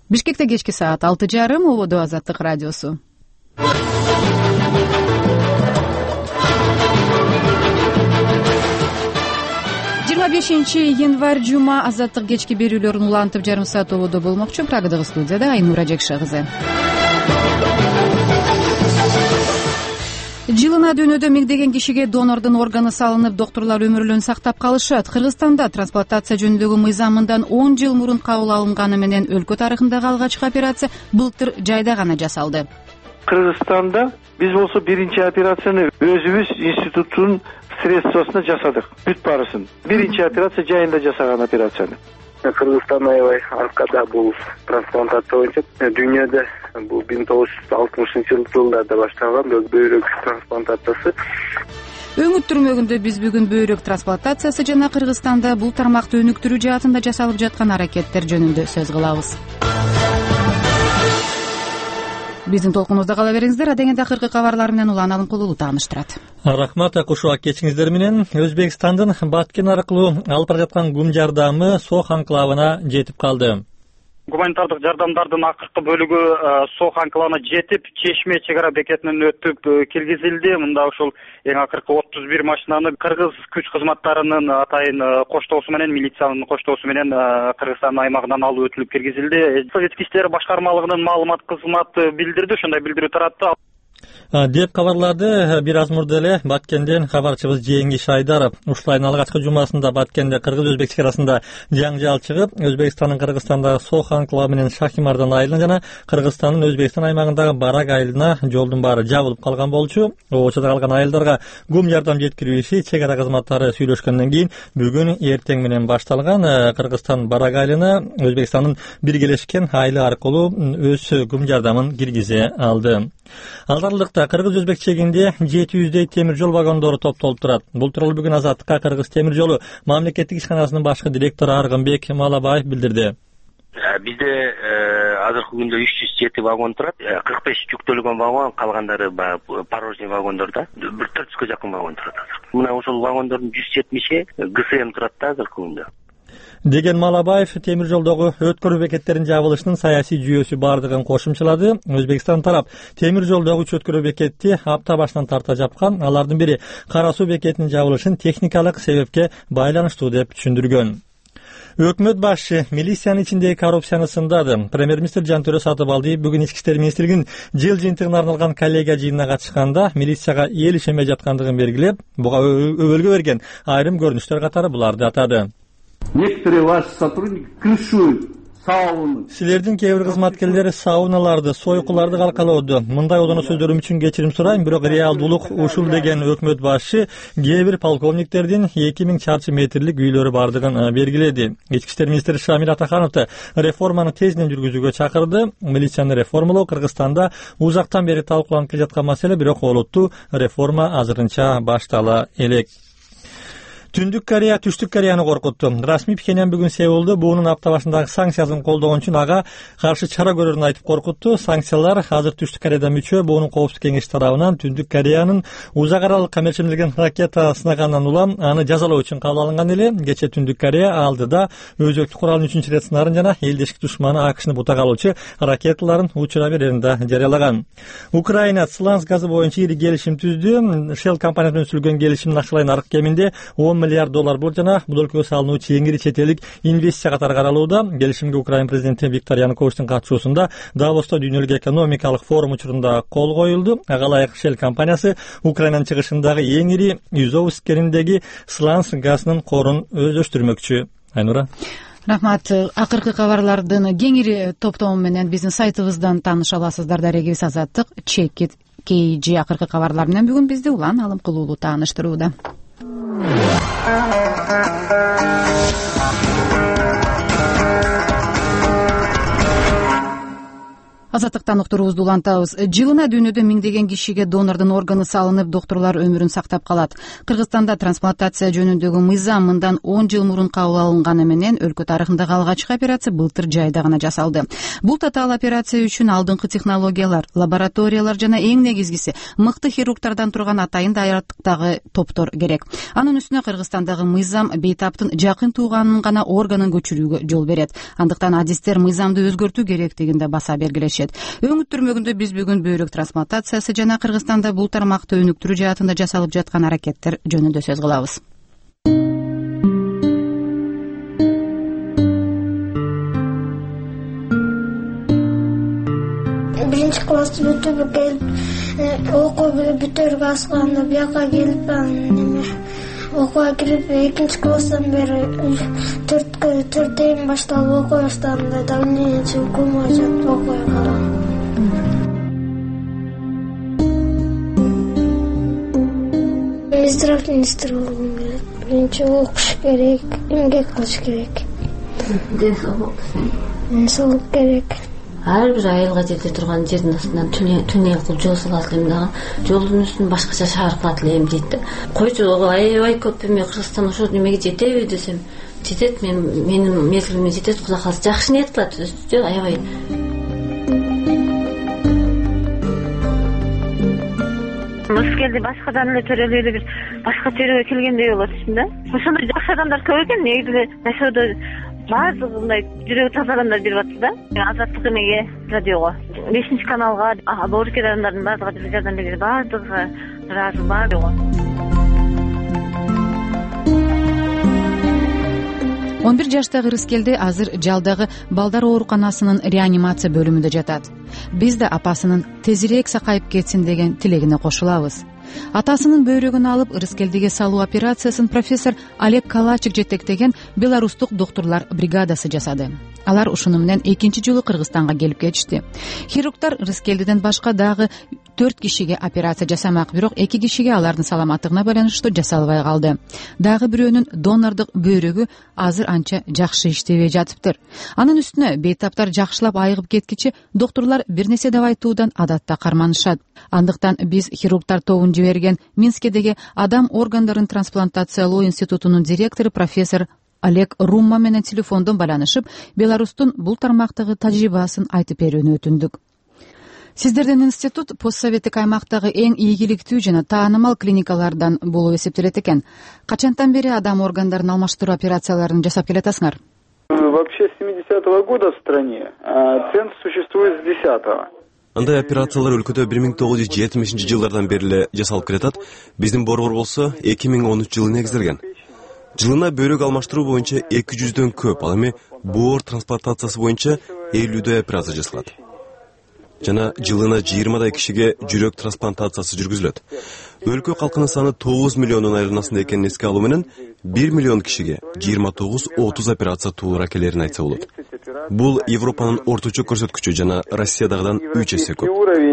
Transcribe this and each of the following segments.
Бишкекте кечки саат 6:30 Ободо Азаттык радиосу. 25 январь жума Азаттык кечки берүүлөрүн улантып жарым саат ободо болмокчу. Прагадагы студияда Айнура Жекше кызы. Жылына дүйнөдө миңдеген кишиге донордун органы салынып, докторлор өмүрлөрүн сактап калышат. Кыргызстанда трансплантация жөнүндөгү мыйзамындан 10 жыл мурун кабыл алынганы менен өлкө тарыхындагы алгачкы операция былтыр жайда гана жасалды. Кыргызстанда биз болсо биринчи операцияны өзүбүз институттун средствосуна жасадык. Бүт барысын. Биринчи операция жайында жасаган операцияны. Кыргызстан аябай аркада бул трансплантация боюнча. Дүйнөдө бул 1960-жылдарда башталган бөйрөк трансплантациясы. Өңүт түрмөгүндө биз бүгүн бөйрөк трансплантациясы жана Кыргызстанда бул тармакты өнүктүрүү жаатында жасалып жаткан аракеттер жөнүндө сөз кылабыз. Биздин толкунубузда кала бериңиздер. Адегенде акыркы кабарлар менен Улан Алымкулуу тааныштырат. Рахмат, кушуак кечиңиздер менен. Өзбекстандын Баткен аркылуу алып бара жаткан гум жардамы Сох анклавына жетип калды. Гуманитардык жардамдардын акыркы бөлүгү Сох анклавына жетип, Чешме чек ара бекетинен өтүп киргизилди. Мында ушул эң акыркы 31 машинаны кыргыз күч кызматтарынын атайын коштоосу менен, милициянын коштоосу менен Кыргызстан аймагынан алып өтүлүп киргизилди. Советский иштер башкармалыгынын маалымат кызматы билдирди, ошондой билдирүү таратты деп кабарлады бир аз мурда эле Баткенден кабарчыбыз Жеңиш Айдаров. Ушулайын алгачкы жумасында Баткенде кыргыз-өзбек чек арасында жаңжал чыгып, Өзбекстандын Кыргызстандагы Сох анклавы менен Шахимардан айылына жана Кыргызстандын Өзбекстан аймагындагы Барак айылына жолдун баары жабылып калган болчу. Очода калган айылдарга гум жардам жеткирүү иши чек ара кызматтары сүйлөшкөндөн кийин бүгүн эртең менен башталган. Кыргызстан Барак айылына Өзбекстандын биргелешкен айылы аркылуу өз гум жардамын киргизе алды. Алдарылыкта кыргыз-өзбек чегинде 700дөй темир жол вагондору топтолуп турат. Бул тууралуу бүгүн Азаттыкка Кыргыз темир жолу мамлекеттик ишканасынын башкы директору Аргынбек Малабаев билдирди. Бизде азыркы күндө 307 вагон турат. 45 жүктөлгөн вагон, калгандары порожний вагондорда. 400га жакын вагон турат. Мына ошол вагондордун 170и ГСМ турат да азыркы күндө. Деген Малабаев темир жолдогу өткөрүү бекеттерин жабылышынын саясий жүйөсү бардыгын кошумчалады. Өзбекстан тарап темир жолдогу 3 өткөрүү бекетти апта башынан тарта жапкан. Алардын бири Кара суу бекетинин жабылышын техникалык себепке байланыштуу деп түшүндүргөн. Өкмөт башчы милициянын ичиндеги коррупцияны сындады. Премьер-министр Жантөрө Сатыбалдиев бүгүн Ички иштер министрлигинин жыл жыйынтыгына арналган коллегия жыйынына катышканда милицияга эл ишенбей жаткандыгын белгилеп, буга өбөлгө берген айрым көрүнүштөр катары буларды атады. Некоторые ваши сотрудники крышуют сауны. Силердин кээ бир кызматкерлери сауналарды, сойкуларды калкалоодо. Мындай одоно сөздөрүм үчүн кечирим сурайм, бирок реалдуулук ушул деген өкмөт башчы кээ бир полковниктердин 2000 чарчы метрлик үйлөрү бардыгын белгиледи. Ички иштер министри Шамил Атахановду реформаны тезден жүргүзүүгө чакырды. Милицияны реформалоо Кыргызстанда узактан бери талкууланып келе маселе, бирок олуттуу реформа азырынча баштала элек. Түндүк Корея Түштүк Кореяны коркутту. Расмий Пхеньян бүгүн Сеулду буунун апта башындагы санкциясын колдогон үчүн ага каршы чара көрөрүн айтып коркутту. Санкциялар азыр Түштүк Кореяда мүчө буунун коопсуздук кеңеши тарабынан Түндүк Кореянын узак аралык камерчилдирген ракета сынагандан улам аны жазалоо үчүн кабыл алынган эле. Кечээ Түндүк Корея алдыда өзөктүк куралдын 3 ирет сынарын жана элдешик душманы АКШны бута калуучу ракеталарын учура берерин да жарыялаган. Украина Сланц газы боюнча ири келишим түздү. Shell компаниясынан өтүлгөн келишимдин акчалай нарык кеминде 10 миллиард доллар бул жана бул өлкөгө салынуучу эң ири чет элдик инвестиция катары каралууда. Келишимге Украина президенти Виктор Януковичтин катышуусунда Давоста дүйнөлүк экономикалык форум учурунда кол коюлду. Ага ылайык Shell компаниясы Украинанын чыгышындагы эң ири Юзовск кериндеги Сланц газынын корун өздөштүрмөкчү. Айнура. Рахмат. Акыркы кабарлардын кеңири топтому менен биздин сайтыбыздан тааныша аласыздар. Дарегибиз Азаттык Чекит KG акыркы кабарлар менен бүгүн бизди Улан Алымкулуу тааныштырууда. Азаттыктан уктуруубузду улантабыз. Жылына дүйнөдө миңдеген кишиге донордун органы салынып, доктурлар өмүрүн сактап калат. Кыргызстанда трансплантация жөнүндөгү мыйзам мындан 10 жыл мурун кабыл алынганы менен өлкө тарыхындагы алгачкы операция былтыр жайда гана жасалды. Бул татаал операция үчүн алдыңкы технологиялар, лабораториялар жана эң негизгиси мыкты хирургтардан турган атайын даярдыктагы топтор керек. Анын үстүнө Кыргызстандагы мыйзам бейтаптын жакын тууганын гана органын көчүрүүгө жол берет. Андыктан адистер мыйзамды өзгөртүү керектигинде баса бергилешет. Өнүктүрмөгүндө биз бүгүн бөйрөк трансплантациясы жана Кыргызстанда бул тармакты өнүктүрүү жаатында жасалып жаткан аракеттер жөнүндө сөз кылабыз. Биринчи классты бүтүп келип, окуу бүтөргө асканда бияка келип, окууга кирип, экинчи класстан бери 4 башталып окуй баштадым да, давление чыкпай жатып окуй калдым. Министр болгум келет. Биринчи окуш керек, эмгек кылыш керек. Денсаулык керек. Ар бир айылга жете турган жердин астынан туннель кылып жол салат элем дагы, жолдун үстүн башкача шаар кылат элем дейт да. Койчу аябай көп эме Кыргызстан ошол немеге жетеби десем, жетет, менин мезгилиме жетет, Кудай кааласа жакшы ниет кылат, жок аябай. Мускелди башкадан эле төрөлүп эле бир башка төрөгө келгендей болот да. Ошондой жакшы адамдар көп экен, негизи жашоодо баардыгы мындай жүрөгү таза адамдар берип атты да. Азаттык эмеге, радиого, 5-каналга, боорукер адамдардын баардыгы жардам берди, баардыгы ыраазы баардыгы. 11 жаштагы Рыскелди азыр жалдагы балдар ооруканасынын реанимация бөлүмүндө жатат. Биз да апасынын тезирээк сакайып кетсин деген тилегине кошулабыз. Атасынын бөйрөгүн алып Рыскелдиге салуу операциясын профессор Олег Калачик жетектеген беларустук доктурлар бригадасы жасады. Алар ушуну менен экинчи жолу Кыргызстанга келип кетишти. Хирургтар Рыскелдиден башка дагы 4 кишиге операция жасамак, бирок 2 кишиге алардын саламаттыгына байланыштуу жасалбай калды. Дагы бирөөнүн донордук бөйрөгү азыр анча жакшы иштебей жатыптыр. Анын үстүнө бейтаптар жакшылап айыгып кеткичи доктурлар бир нерсе деп айтуудан адатта карманышат. Андыктан биз хирургтар тобун жиберген Минскедеги адам органдарын трансплантациялоо институтунун директору профессор Олег Румма менен телефондон байланышып, Беларустун бул тармактагы тажрыйбасын айтып берүүнү өтүндүк. Сиздердин институт постсоветтик аймактагы эң ийгиликтүү жана таанымал клиникалардан болуп эсептелет экен. Качантан бери адам органдарын алмаштыруу операцияларын жасап келатасыңар? Вообще с 70-го года в стране, а центр существует с 10-го. Андай операциялар өлкөдө 1970-жылдардан бери эле жасалып келатат. Биздин борбор болсо 2013 жылы негизделген. Жылына бөйрөк алмаштыруу боюнча 200дөн көп, ал эми боор трансплантациясы боюнча 50дөй операция жасалат. Жана жылына 20 кишиге жүрөк трансплантациясы жүргүзүлөт. Өлкө калкынын саны 9 миллиондун айырмасында экенин эске алуу менен 1 миллион кишиге 29-30 операция туура келерин айтса болот. Бул Европанын орточо көрсөткүчү жана Россиядагыдан 3 эсе көп.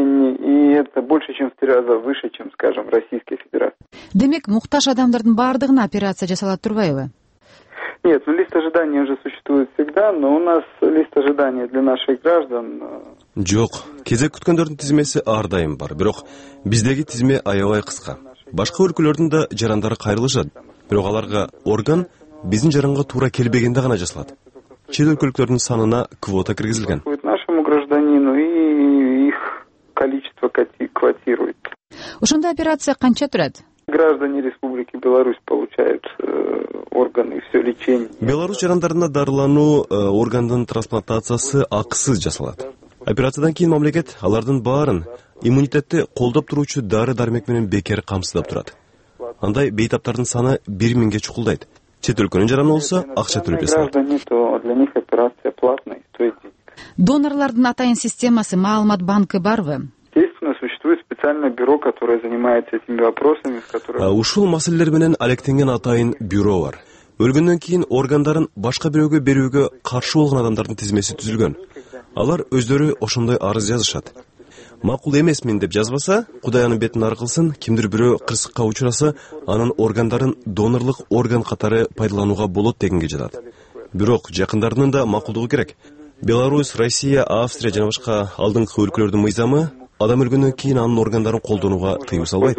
И это больше, чем в 3 раза выше, чем, скажем, Российская Федерация. Демек, муктаж адамдардын баардыгына операция жасалат турбайбы? Нет, лист ожидания уже существует всегда, но у нас лист ожидания для наших граждан. Жок, кезек күткөндөрдүн тизмеси ар дайым бар, бирок биздеги тизме аябай кыска. Башка өлкөлөрдүн да жарандары кайрылышат, бирок аларга орган биздин жаранга туура келбегенде гана жасалат. Чет өлкөлүктөрдүн санына квота киргизилген. Нашему гражданину и их количество квотирует. Ошондой операция канча турат? Граждане Республики Беларусь получают органы и все лечение. Беларусь жарандарына дарылануу, органдын трансплантациясы акысыз жасалат. Операциядан кийин мамлекет алардын баарын иммунитетти колдоп туруучу дары-дармек менен бекер камсыздап турат. Андай бейтаптардын саны 1000ге чукулдайт. Чет өлкөнүн жараны болсо акча төлөп жасалат. Для них операция платная, стоит денег. Донорлардын атайын системасы, маалымат банкы барбы? Естественно, существует специальное бюро, которое занимается этими вопросами, в котором... Ушул маселелер менен алектенген атайын бюро бар. Өлгөндөн кийин органдарын башка бирөөгө берүүгө каршы болгон адамдардын тизмеси түзүлгөн. Алар өздөрү ошондой арыз жазышат. Макул эмесмин деп жазбаса, Кудай анын бетин ар кылсын, кимдир бирөө кырсыкка учураса, анын органдарын донорлук орган катары пайдаланууга болот дегенге жатат. Бирок жакындарынын да макулдугу керек. Беларусь, Россия, Австрия жана башка алдыңкы өлкөлөрдүн мыйзамы адам өлгөндөн кийин анын органдарын колдонууга тыюу салбайт.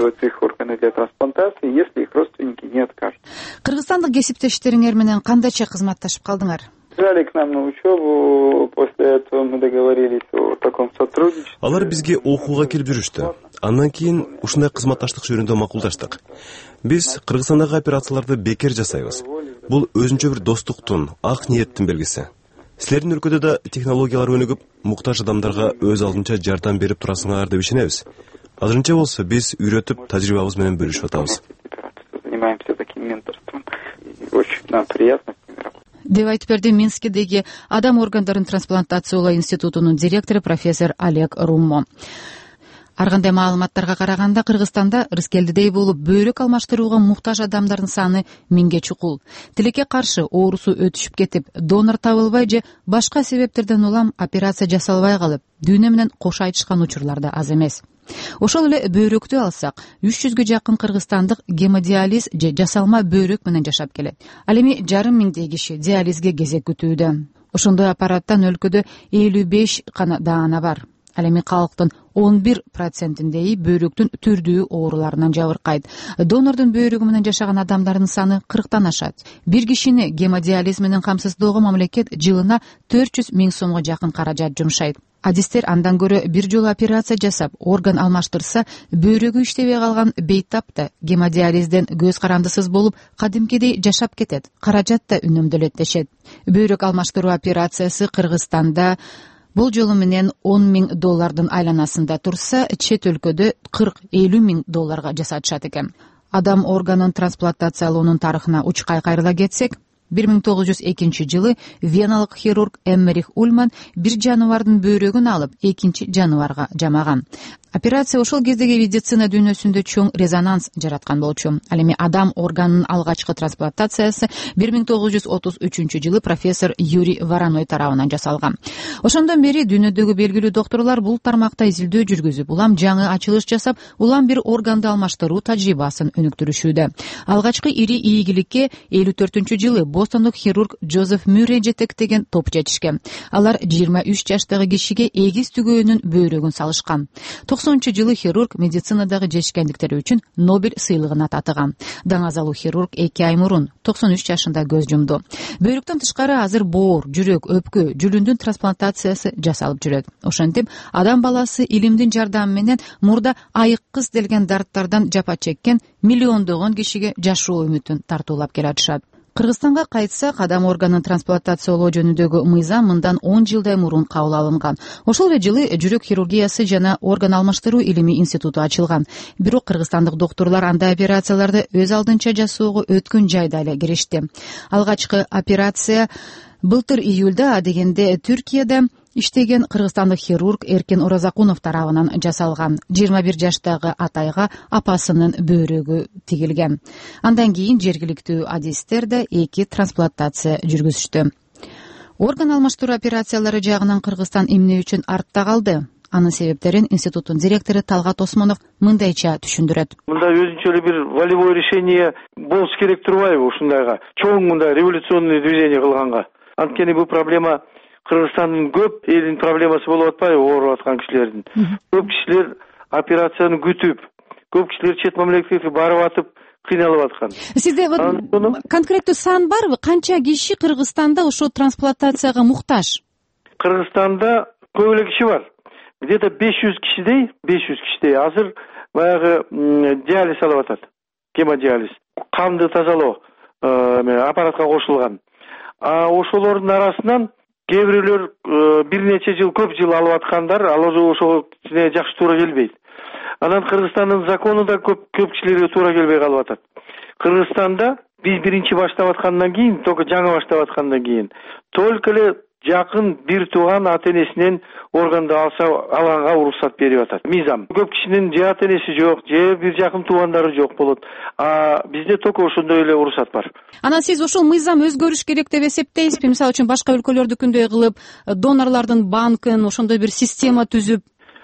Кыргызстандык кесиптештериңер менен кандайча кызматташып калдыңар? Приезжали к нам на учебу, после этого мы договорились о таком сотрудничестве. Алар бизге окууга келип жүрүштү. Андан кийин ушундай кызматташтык жөнүндө макулдаштык. Биз Кыргызстандагы операцияларды бекер жасайбыз. Бул өзүнчө бир достуктун, ак ниеттин белгиси. Силердин өлкөдө да технологиялар өнүгүп, муктаж адамдарга өз алдынча жардам берип турасыңар деп ишенебиз. Азырынча болсо биз үйрөтүп, тажрыйбабыз менен бөлүшүп атабыз. Занимаемся таким менторством. Очень нам приятно. Деп айтып берди Минскидеги адам органдарын трансплантациялоо институтунун директору профессор Олег Руммо. Ар кандай маалыматтарга караганда Кыргызстанда рыскелдидей болуп бөйрөк алмаштырууга муктаж адамдардын саны 1000ге чукул. Тилекке каршы оорусу өтүшүп кетип, донор табылбай же башка себептерден улам операция жасалбай калып, дүйнө менен кош айтышкан учурлар да аз эмес. Ошол эле бөйрөктү алсак, 300гө жакын кыргызстандык гемодиализ же жасалма бөйрөк менен жашап келет. Ал эми 500 миңдей киши диализге кезек күтүүдө. Ошондой аппараттан өлкөдө 55 гана даана бар. Ал эми калктын 11%-индеи бөйрөктүн түрдүү ооруларынан жабыркайт. Донордун бөйрөгү менен жашаган адамдардын саны 40тан ашат. Бир кишини гемодиализ менен камсыздоого мамлекет жылына 400 миң сомго жакын каражат жумшайт. Адистер андан көрө бир жолу операция жасап, орган алмаштырса, бөйрөгү иштебей калган бейтап да гемодиализден көз карандысыз болуп, кадимкидей жашап кетет. Каражат да үнөмдөлөт дешет. Бөйрөк алмаштыруу операциясы Кыргызстанда бул жолу менен $10 миң айланасында турса, чет өлкөдө 40-50 миң долларга жасатышат экен. Адам органын трансплантациялоонун тарыхына учкай кайрыла кетсек, 1902 жылы веналык хирург Эммерих Ульман бир жаныбардын бөйрөгүн алып, экинчи жаныбарга жамаган. Операция ошол кездеги медицина дүйнөсүндө чоң резонанс жараткан болчу. Ал эми адам органынын алгачкы трансплантациясы 1933 жылы профессор Юрий Вороной тарабынан жасалган. Ошондон бери дүйнөдөгү белгилүү доктурлар бул тармакта изилдөө жүргүзүп, улам жаңы ачылыш жасап, улам бир органды алмаштыруу тажрыйбасын өнүктүрүшүүдө. Алгачкы ири ийгиликке 54 жылы бостондук хирург Джозеф Мюррей жетектеген топ жетишкен. Алар 23 жаштагы кишиге эгиз түгөөнүн бөйрөгүн салышкан. 90-жылы хирург медицинадагы жетишкендиктери үчүн Нобель сыйлыгына татыган. Даңазалуу хирург 2 ай мурун 93 жашында көз жумду. Бөйрөктөн тышкары азыр боор, жүрөк, өпкө, жүлүндүн трансплантациясы жасалып жүрөт. Ошентип, адам баласы илимдин жардамы менен мурда айыккыс делген дарттардан жапа чеккен миллиондогон кишиге жашоо үмүтүн тартуулап келатышат. Кыргызстанга кайтсак, адам органын трансплантациялоо жөнүндөгү мыйзам мындан 10 жылдай мурун кабыл алынган. Ошол эле жылы жүрөк хирургиясы жана орган алмаштыруу илимий институту ачылган. Бирок кыргызстандык доктурлар андай операцияларды өз алдынча жасоого өткөн жайда эле киришти. Алгачкы операция былтыр июлда, адегенде Түркияда иштеген кыргызстандык хирург Эркен Оразакунов тарабынан жасалган. 21 жаштагы атайга апасынын бөйрөгү тигилген. Андан кийин жергиликтүү адистер да 2 трансплантация жүргүзүштү. Орган алмаштыруу операциялары жагынан Кыргызстан эмне үчүн артта калды? Анын себептерин институттун директору Талгат Осмонов мындайча түшүндүрөт. Мында өзүнчө эле бир волевой решение болуш керек турбайбы ушундайга? Чоң мындай революционный движение кылганга. Анткени бул проблема Кыргызстандын көп элдин проблемасы болуп атпайбы, ооруп аткан кишилердин. Көп кишилер операцияны күтүп, көп кишилер чет мамлекетке барып атып, кыйналып аткан. Сизде конкреттүү сан барбы? Канча киши Кыргызстанда ошо трансплантацияга муктаж? Кыргызстанда көп эле киши бар. Где-то 500 кишидей азыр баягы диализ алып атат. Гемодиализ. Канды тазалоо аппаратка кошулган. Ошолордун арасынан кээ бирөөлөр бир нече жыл, көп жыл алып аткандар, ал ошого жакшы туура келбейт. Анан Кыргызстандын закону да көп кишилерге туура келбей калып атат. Кыргызстанда биз биринчи баштап аткандан кийин, только жаңы баштап аткандан кийин, только эле жакын бир тууган ата-энесинен органды алганга уруксат берип атат. Мыйзам. Көп кишинин же ата-энеси жок, же бир жакын туугандары жок болот. Бизде только ошондой эле уруксат бар. Анан сиз ошол мыйзам өзгөрүш керек деп эсептейсизби? Мисалы үчүн башка өлкөлөрдүкүндөй кылып, донорлордун банкын, ошондой бир система түзүп.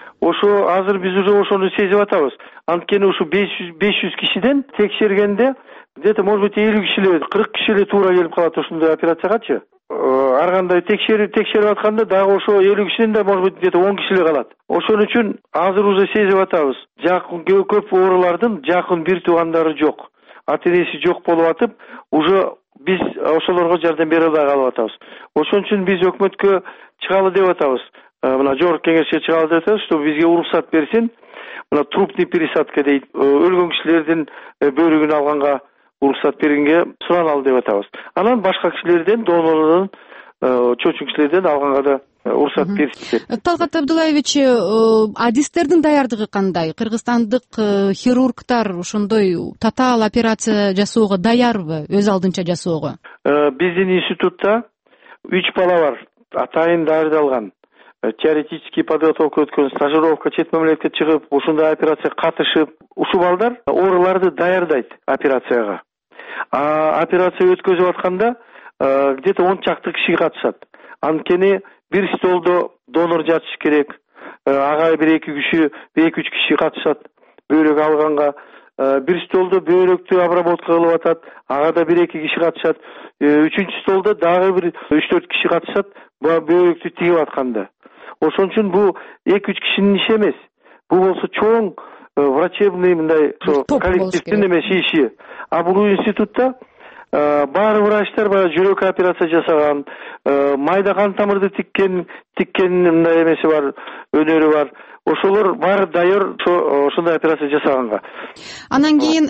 Ошо азыр биз уже ошону сезип атабыз. Анткени ушу 500 кишиден текшергенде где-то может быть 50 киши эле, 40 киши эле туура келип калат ошондой операциягачы. ар кандай текшерип атканда дагы ошо 50 кишинин да может быть где-то 10 киши эле калат. Ошон үчүн азыр уже сезип атабыз. Жакын көп оорулардын жакын бир туугандары жок. Ата-энеси жок болуп атып, уже биз ошолорго жардам бере албай калып атабыз. Ошон үчүн биз өкмөткө чыгалы деп атабыз. Мына жогорку кеңешке чыгалы деп атабыз, что бизге уруксат берсин. Мына трупный пересадка дейт. Өлгөн кишилердин бөйрөгүн алганга уруксат бергенге сураналы деп атабыз. Анан башка кишилерден, донордон, чоочун кишилерден алганга да уруксат берсин. Талгат Абдулаевич, адистердин даярдыгы кандай? Кыргызстандык хирургтар ошондой татаал операция жасоого даярбы, өз алдынча жасоого? Биздин институтта 3 бала бар, атайын даярдалган. Теоретический подготовка өткөн, стажировка, чет мамлекетке чыгып, ушундай операцияга катышып, ушул балдар ооруларды даярдайт операцияга. Операция өткөзүп атканда где-то 10 чакты киши катышат. Анткени бир столдо донор жатыш керек. Ага 1-2 киши катышат бөйрөк алганга. Бир столдо бөйрөктү обработка кылып атат. Ага да 1-2 киши катышат. Үчүнчү столдо дагы бир 3-4 киши катышат бөйрөктү тигип атканда. Ошон үчүн бул 2-3 кишинин иши эмес. Бул болсо чоң врачебный мындай коллективдин эмес иши. А бул институтта баары врачтар баягы жүрөк операция жасаган, майда кан тамырды тиккен мындай эмеси бар, өнөрү бар. Ошолор баары даяр ошондой операция жасаганга. Анан кийин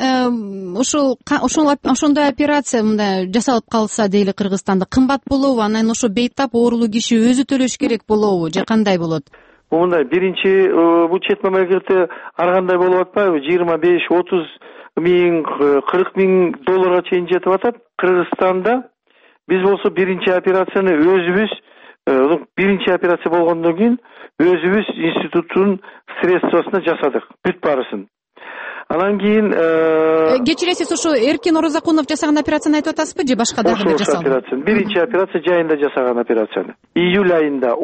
ошондой операция мындай жасалып калса дейли Кыргызстанда кымбат болобу? Анан ошо бейтап оорулуу киши өзү төлөш керек болобу же кандай болот? Мындай биринчи бул чет мамлекетте ар кандай болуп атпайбы? 25-30 миң, 40 миң долларга чейин жетип атат. Кыргызстанда биз болсо биринчи операцияны өзүбүз, биринчи операция болгондон кийин өзүбүз институттун средствосуна жасадык, бүт баарысын. Анан кийин кечиресиз, ошо Эркин Орозакунов жасаган операцияны айтып атасызбы же башка дагы бир жасалды? Биринчи операция жайында жасаган операцияны. Июль айында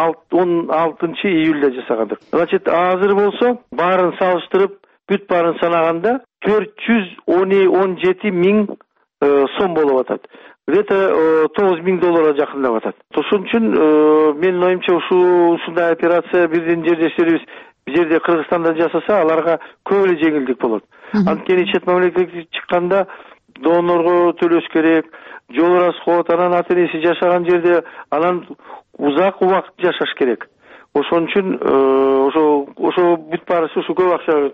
16 июльдө жасагандык. Значит, азыр болсо баарын салыштырып, бүт баарын санаганда 417 миң сом болуп атат. Где-то 9 миң долларга жакындап атат. Ошон үчүн менин оюмча ушундай операция биздин жердештерибиз жерде Кыргызстанда жасаса, аларга көп эле жеңилдик болот. Анткени чет мамлекетке чыкканда донорго төлөш керек, жол расход, анан ата-энеси жашаган жерде анан узак убакыт жашаш керек. Ошон үчүн ошо бүт баарысы ушу көп акча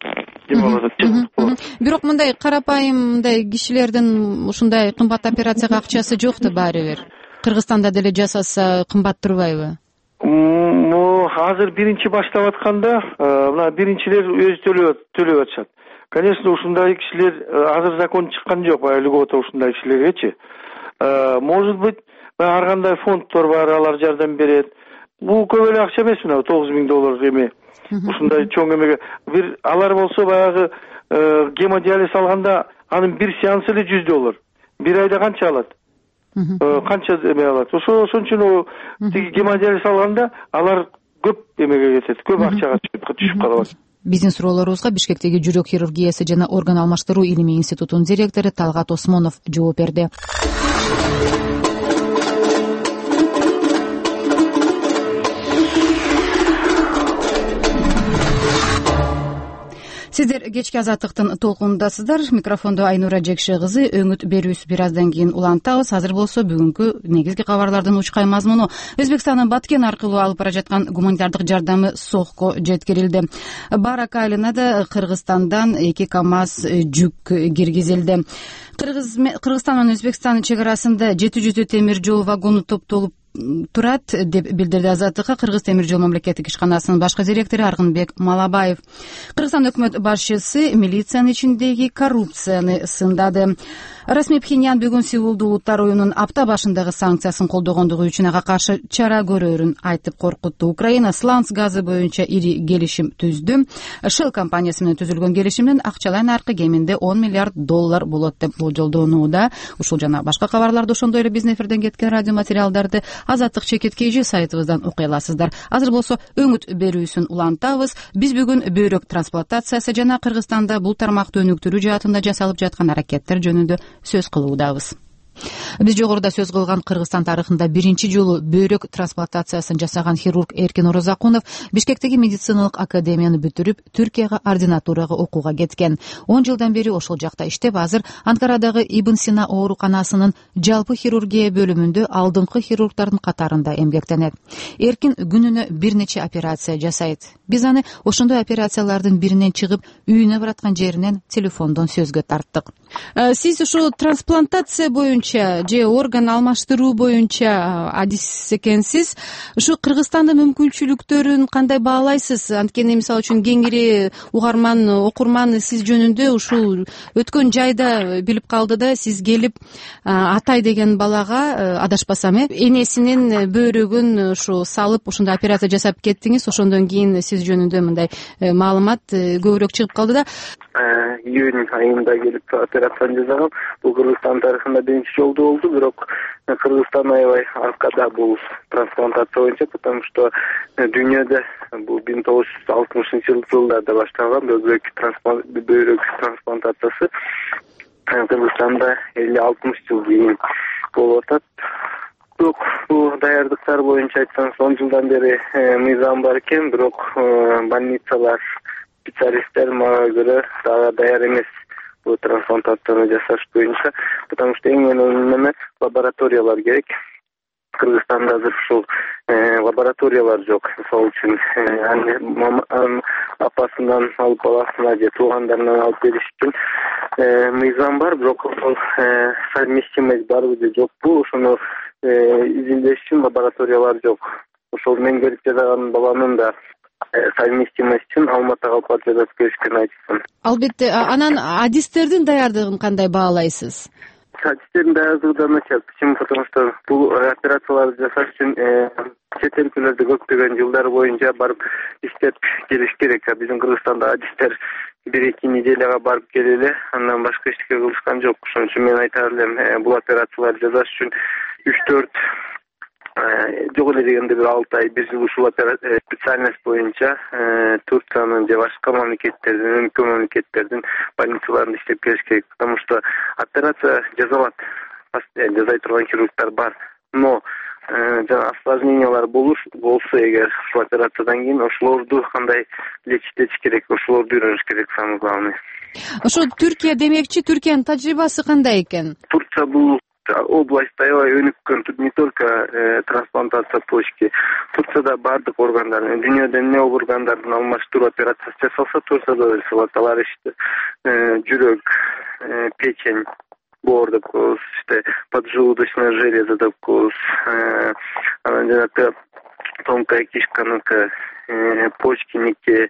Бирок мындай карапайым мындай кишилердин ушундай кымбат операцияга акчасы жок да баары бир. Кыргызстанда деле жасаса кымбат турбайбы? Азыр биринчи баштап атканда, мына биринчилер өзү төлөп атышат. Конечно, ушундай кишилер азыр закон чыккан жок, льгота ушундай кишилергечи. Может быть, ар кандай фонддор бар, алар жардам берет. Бул көп эле акча эмес, мына 9 миң доллар эме. Ушундай чоң эмеге бир алар болсо баягы гемодиализ алганда анын бир сеансы эле $100. Бир айда канча алат? Канча эме алат? Ошон үчүн тиги гемодиализ алганда алар көп эмеге кетет, көп акчага түшүп калат. Биздин суроолорубузга Бишкектеги жүрөк хирургиясы жана орган алмаштыруу илимий институтунун директору Талгат Осмонов жооп берди. Сиздер кечки азаттыктын толкунундасыздар. Микрофондо Айнура Жекше кызы. Өңүт берүүбүз бир аздан кийин улантабыз. Азыр болсо бүгүнкү негизги кабарлардын учкай мазмуну. Өзбекстандын Баткен аркылуу алып бара жаткан гуманитардык жардамы Сохко жеткирилди. Барак айланада Кыргызстандан 2 КАМАЗ жүк киргизилди. Кыргызстан менен Өзбекстан чек арасында 700 темир жол вагону топтолуп турат деп билдирди Азаттыкка Кыргыз темир жол мамлекеттик ишканасынын башкы директору Аргынбек Малабаев. Кыргызстан өкмөт башчысы милициянын ичиндеги коррупцияны сындады. Расмий Пхеньян бүгүн Сеулду улуттар оюнунун апта башындагы санкциясын колдогондугу үчүн ага каршы чара көрөрүн айтып коркутту. Украина сланц газы боюнча ири келишим түздү. Shell компаниясы менен түзүлгөн келишимдин акчалай наркы кеминде $10 миллиард болот деп болжолдонууда. Ушул жана башка кабарларды ошондой эле биздин эфирден кеткен радио материалдарды Азаттык чекиткейжи сайтыбыздан окуй аласыздар. Азыр болсо өңүт берүүсүн улантабыз. Биз бүгүн бөйрөк трансплантациясы жана Кыргызстанда бул тармакты өнүктүрүү жаатында жасалып жаткан аракеттер жөнүндө сөз кылуудабыз. Биз жогоруда сөз кылган Кыргызстан тарыхында биринчи жолу бөйрөк трансплантациясын жасаган хирург Эркин Орозакунов Бишкектеги медициналык академияны бүтүрүп, Түркияга ординатурага окууга кеткен. 10 жылдан бери ошол жакта иштеп, азыр Анкарадагы Ибн Сина ооруканасынын жалпы хирургия бөлүмүндө алдыңкы хирургдардын катарында эмгектенет. Эркин күнүнө бир нече операция жасайт. Биз аны ошондой операциялардын биринен чыгып, үйүнө бараткан жеринен телефондон сөзгө тарттык. Сиз ушу трансплантация боюнча же орган алмаштыруу боюнча адис экенсиз. Ушу Кыргызстандын мүмкүнчүлүктөрүн кандай баалайсыз? Анткени мисалы үчүн кеңири угарман, окурман сиз жөнүндө ушул өткөн жайда билип калды да, сиз келип Атай деген балага, адашпасам, энесинин бөйрөгүн ушу салып, ошондой операция жасап кеттиңиз. Ошондон кийин сиз жөнүндө мындай маалымат көбүрөөк чыгып калды да. Июнь айында келип операцияны жасагам. Бул Кыргызстан тарыхында биринчи жолу болду, бирок Кыргызстан аябай аркада бул трансплантация боюнча, потому что дүйнөдө бул 1960-жылдарда башталган бөйрөк трансплантациясы Кыргызстанда 50-60 жыл кийин болуп атат. Бирок бул даярдыктар боюнча айтсаңыз 10 жылдан бери мыйзам бар экен, бирок больницалар, специалисттер мага көрө дагы даяр эмес бул трансплантацияны жасаш боюнча, потому что эң мөһими лабораториялар керек. Кыргызстанда азыр ушул лабораториялар жок. Мисалы үчүн апасынан алып баласына же туугандарынан алып бериш үчүн мыйзам бар, бирок ошол совместимость барбы же жокпу, ошону изилдеш үчүн лабораториялар жок. Ошол мен келип жасаган баланын да совместимость үчүн Алматыга алып барып жасап беришкен айтсын. Албетте, анан адистердин даярдыгын кандай баалайсыз? Адистердин даярдыгы да начар. Почему? Потому что бул операцияларды жасаш үчүн чет өлкөлөрдө көптөгөн жылдар боюнча барып иштеп келиш керек. Биздин Кыргызстанда адистер 1-2 неделяга барып келели, андан башка эчтеке кылышкан жок. Ошон үчүн мен айтар элем, бул операцияларды жасаш үчүн 3-4 жок эле дегенде бир 6 ай, 1 жыл ушул специальность боюнча Турциянын же башка мамлекеттердин, өнүккөн мамлекеттердин больницаларында иштеп келиш керек. Потому что операция жасалат, жасай турган хирургдар бар. Но жана осложнениялар болсо эгер ушул операциядан кийин ошолорду кандай лечить керек, ошолорду үйрөнүш керек, самый главный. Ошо Түркия демекчи, Түркиянын тажрыйбасы кандай экен? Турция бул область аябай өнүккөн, тут не только трансплантация почки. Турцияда бардык органдардын, дүйнөдө эмне органдардын алмаштыруу операциясы жасалса, Турцияда да жасалат. Алар жүрөк, печень, боор деп коебуз, поджелудочная железа деп коебуз, анан жанагы тонкая кишканыкы, почкиники,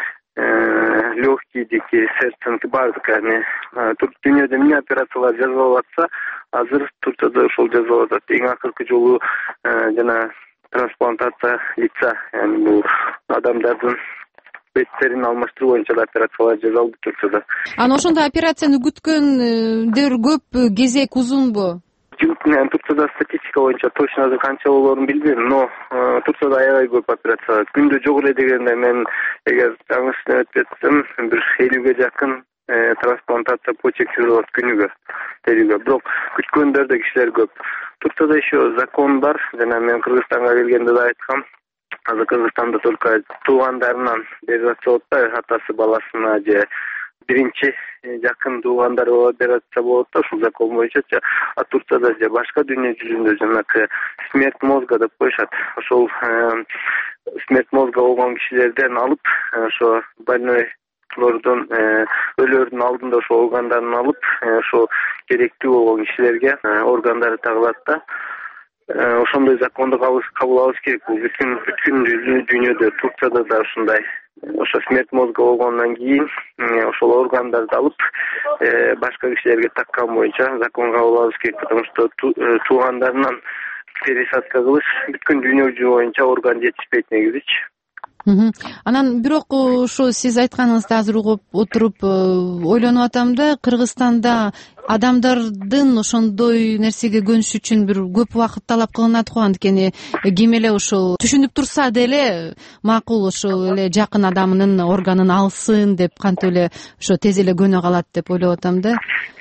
легкийдики, сердценики бардык. Дүйнөдө эмне операциялар жасалып атса, азыр Турцияда ошол жасалып атат. Эң акыркы жолу жана трансплантация лица, бул адамдардын беттерин алмаштыруу боюнча да операциялар жасалды Турцияда. Анан ошондой операцияны күткөндөр көп, кезек узунбу? Турцияда статистика боюнча точно азыр канча болоорун билбейм, но Турцияда аябай көп операция. Күндө жок эле дегенде мен эгер жаңы өтпөсөм, бир 50ге жакын трансплантация почек жасалат күнүгө, делүүгө. Бирок күткөндөр да кишилер көп. Турцияда еще закон бар, жана мен Кыргызстанга келгенде да айткам. Азыр Кыргызстанда только туугандарынан операция болот да, атасы баласына же биринчи жакын туугандары операция болот да, ушул закон боюнча. А Турцияда же башка дүйнө жүзүндө жанагы смерть мозга деп коюшат. Ошол смерть мозга болгон кишилерден алып, ошо больнойлордун өлөрдүн алдында ошо органдарын алып, ошо керектүү болгон кишилерге органдары тагылат да. Ошондой законду кабыл алыш керек. Бүткүн дүйнөдө, Турцияда да ушундай. Ошо смерть мозга болгондон кийин ошол органдарды алып башка кишилерге таккан боюнча закон кабыл алыш керек, потому что туугандарынан пересадка кылыш бүткүн дүйнө жүзү боюнча орган жетишпейт негизичи. Анан бирок ушу сиз айтканыңызды азыр угуп отуруп ойлонуп атам да, Кыргызстанда адамдардын ошондой нерсеге көнүш үчүн бир көп убакыт талап кылынат го, анткени ким эле ошол түшүнүп турса деле макул ошол эле жакын адамынын органын алсын деп кантип эле ошо тез эле көнө калат деп ойлоп атам да.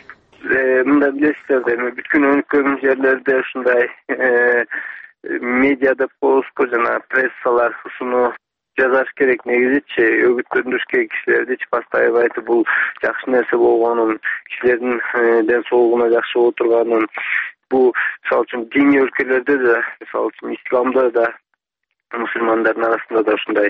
мындай билесиздер да, эми бүткүн өнүккөн жерлерде ушундай медиа деп коебузго, жана прессалар ушуну жазаш керек. Негизичи өгүттөндүрүш керек кишилердичи, постоянно айтып бул жакшы нерсе болгонун, кишилердин ден соолугуна жакшы боло турганын, бул мисалы үчүн диний өлкөлөрдө да, мисалы үчүн исламда да, мусулмандардын арасында да ушундай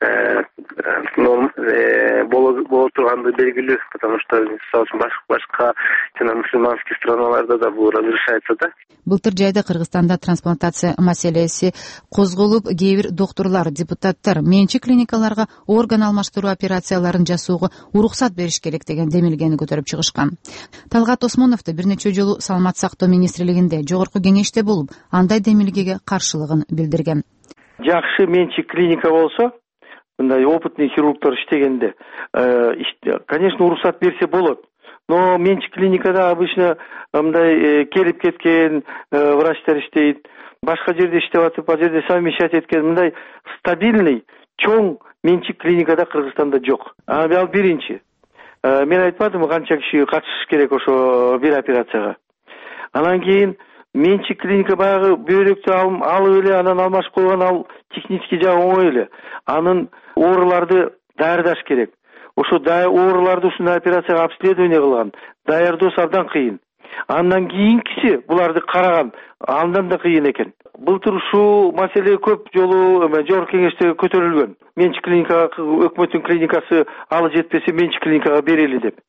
боло турганды белгилүү, потому что мисалы үчүн башка жана мусулманский страналарда да бул разрешается да. Былтыр жайда Кыргызстанда трансплантация маселеси козголуп, кээ бир доктурлар, депутаттар менчик клиникаларга орган алмаштыруу операцияларын жасоого уруксат бериш керек деген демилгени көтөрүп чыгышкан. Талгат Осмонов да бир нече жолу Саламаттык сактоо министрлигинде жогорку кеңеште болуп, андай демилгеге каршылыгын билдирген. Жакшы менчик клиника болсо, мындай опытный хирургтор иштегенде, конечно, уруксат берсе болот. Но менчик клиникада обычно мындай келип кеткен врачтар иштейт, башка жерде иштеп атып, ал жерде совмещать эткен мындай стабильный, чоң менчик клиникада Кыргызстанда жок. Ал биринчи. Мен айтпадымбы канча киши катышыш керек ошо бир операцияга. Анан кийин менчик клиника баягы бөйрөктү алып эле анан алмашып койгон, ал технический жагы оңой эле. Анын ооруларды даярдаш керек. Ошо ооруларды ушундай операцияга обследование кылган, даярдоосу абдан кыйын. Андан кийинкиси буларды караган, андан да кыйын экен. Былтыр ушул маселе көп жолу жогорку кеңеште көтөрүлгөн. Менчик клиника, өкмөттүн клиникасы алы жетпесе менчик клиникага берели деп.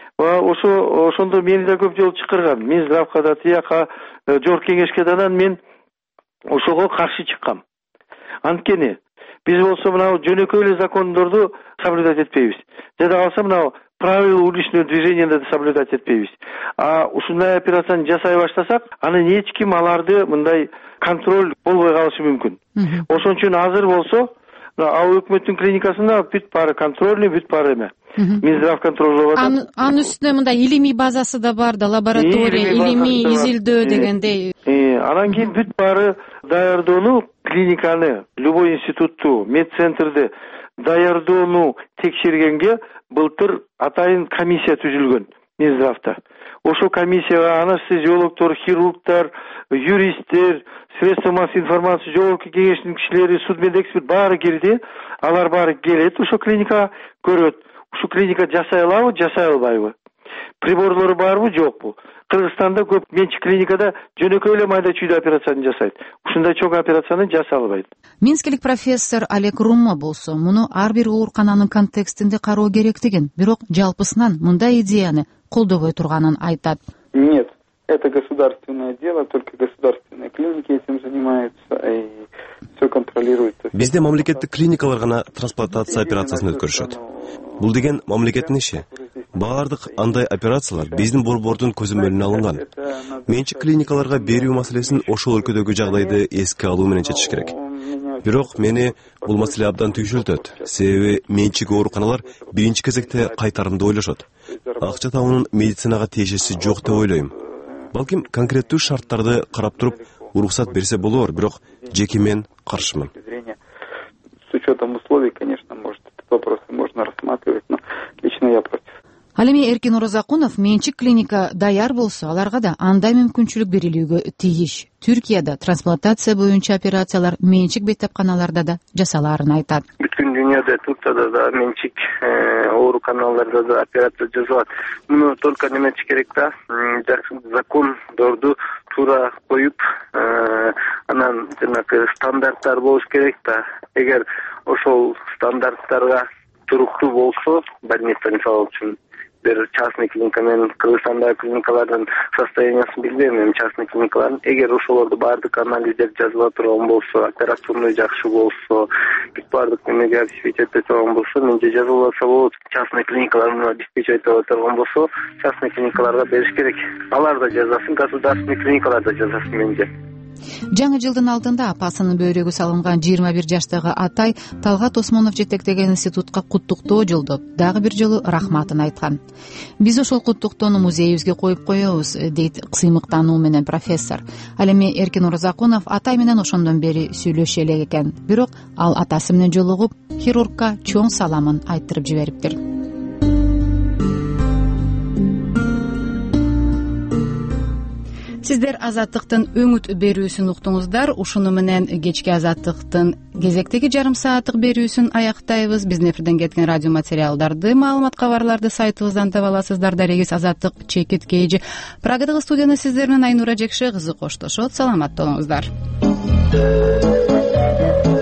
Ошондо мени да көп жолу чакырган. Минздравка да, тияка, жогорку кеңешке да, мен ошого каршы чыккам. Анткени биз болсо мына жөнөкөй эле закондорду соблюдать этпейбиз. Жада калса мына правила уличного движения да соблюдать этпейбиз. А ушундай операцияны жасай баштасак, анан эч ким аларды мындай контроль болбой калышы мүмкүн. Ошон үчүн азыр болсо, ал өкмөттүн клиникасында бүт баары контрольный, бүт баары эме. Минздрав контроль болот. Анын үстүнө мындай илимий базасы да бар да, лаборатория, илимий изилдөө дегендей. Анан кийин бүт баары даярдоону, клиниканы, любой институтту, медцентрди даярдоону текшергенге былтыр атайын комиссия түзүлгөн Минздравда. Ошо комиссияга анестезиологдор, хирургтар, юристтер, средства массовой информации, жогорку кеңештин кишилери, судмедэксперт баары кирди. Алар баары келет, ошо клиника көрөт. Ушу клиника жасай алабы, жасай албайбы? Приборлору барбы, жокпу? Кыргызстанда көп менчик клиникада жөнөкөй эле майда чүйдө операцияны жасайт. Ушундай чоң операцияны жасай албайт. Минскилик профессор Олег Румма болсо, муну ар бир оорукананын контекстинде кароо керектигин, бирок жалпысынан мындай идеяны колдобой турганын айтат. Нет, это государственное дело, только государственные клиники этим занимаются и все контролируется. Бизде мамлекеттик клиникалар гана трансплантация операциясын өткөрүшөт. Бул деген мамлекеттин иши. Баардык андай операциялар биздин борбордун көзөмөлүнө алынган. Менчик клиникаларга берүү маселесин ошол өлкөдөгү жагдайды эске алуу менен чечиш керек. Бирок мени бул маселе абдан түйшөлтөт. Себеби менчик ооруканалар биринчи кезекте кайтарымды ойлошот. Акча табуунун медицинага тиешеси жок деп ойлойм. Балким конкреттүү шарттарды карап туруп уруксат берсе болор, бирок жеке мен каршымын. С учетом условий, конечно, может этот вопрос можно рассматривать, но лично я против. Ал эми Эркин Оразакунов менчик клиника даяр болсо, аларга да андай мүмкүнчүлүк берилүүгө тийиш. Түркияда трансплантация боюнча операциялар менчик беттепканаларда да жасалаарын айтат. Бүткүн дүйнөдө, Туркияда да менчик ооруканаларда да операция жасалат. Муну только неметиш керек да, закондорду туура коюп, анан жанагы стандарттар болуш керек да. Эгер ошол стандарттарга туруктуу болсо, больница мисалы үчүн бир частный клиника, мен Кыргызстандагы клиникалардын состояниясын билбейм, эми частный клиникалардын эгер ошолорду баардык анализдер жазыла турган болсо, операционный жакшы болсо, баардык немеге обеспечивать турган болсо, менче жазылса болот. Частный клиникалар обеспечивать турган болсо, частный клиникаларга бериш керек. Алар да жазасын, государственный клиникалар да жазасын менче. Жаңы жылдын алдында апасынын бөйрөгү салынган 21 жаштагы атай Талгат Осмонов жетектеген институтка куттуктоо жолдоп, дагы бир жолу рахматын айткан. Биз ошол куттуктоону музейибизге коюп коебуз, дейт кысымыктануу менен профессор. Ал эми Эркин Оразакунов атай менен ошондон бери сүйлөшө элек экен. Бирок ал атасы менен жолугуп, хирургка чоң саламын айттырып жибериптир. Сиздер Азаттыктын өңүт берүүсүн уктуңуздар. Ушуну менен кечки Азаттыктын кезектеги жарым сааттык берүүсүн аяктайбыз. Биздин эфирден кеткен радио материалдарды, маалымат кабарларды сайтыбыздан таба аласыздар. Дарегиз Азаттык чекит кейжи. Прагадагы студияны сиздер менен Айнура Жекше кызы коштошот. Саламатта болуңуздар.